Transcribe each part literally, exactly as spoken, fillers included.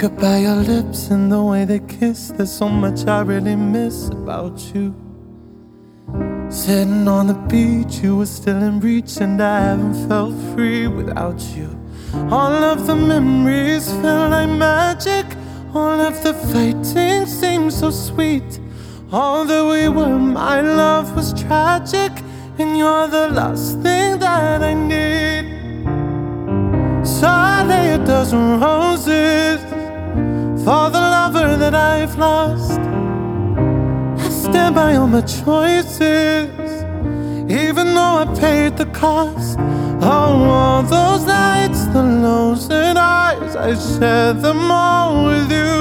Anchored by your lips and the way they kiss, there's so much I really miss about you. Sitting on the beach, you were still in reach, and I haven't felt free without you. All of the memories feel like magic. All of the fighting seems so sweet. All that we were, my love, was tragic, and you're the last thing that I need. So I lay a dozen roses for the lover that I've lost. I stand by all my choices, even though I paid the cost. Oh, all those nights, the lows and highs, I shared them all with you.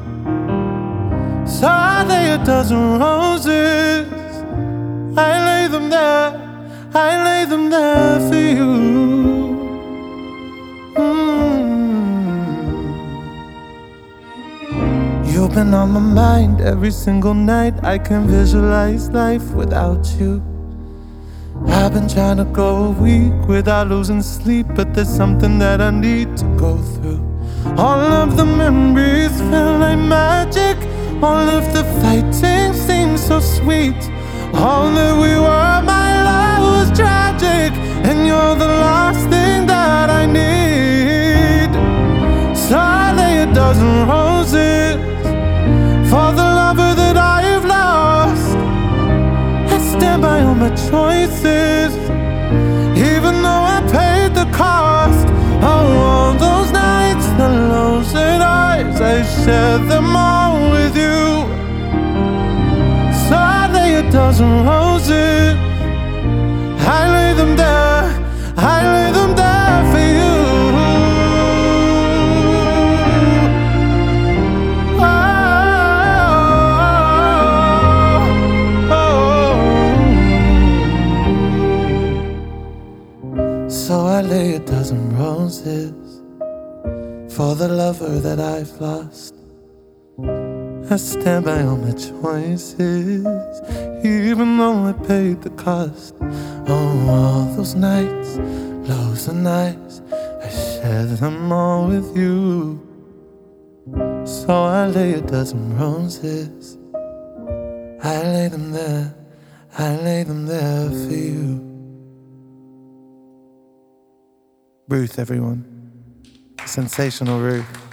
So I lay a dozen roses, I lay them there, I lay them there for you. mm. You've been on my mind every single night. I can visualize life without you. I've been trying to go a week without losing sleep, but there's something that I need to go through. All of the memories feel like magic. All of the fighting seems so sweet. All that we were, my love, was tragic, and you're the last thing that I need. So I lay a dozen roses for the lover that I've lost. I stand by all my choices, even though I paid the cost. Oh, all those nights, the lows and highs, I shared them all with you. So I lay a dozen roses, I lay them there, I lay them there for you. So I lay a dozen roses for the lover that I've lost. I stand by all my choices, even though I paid the cost. Oh, all those nights, lows and highs, I shared them all with you. So I lay a dozen roses, I lay them there, I lay them there for you. Ruth, everyone. Sensational Ruth.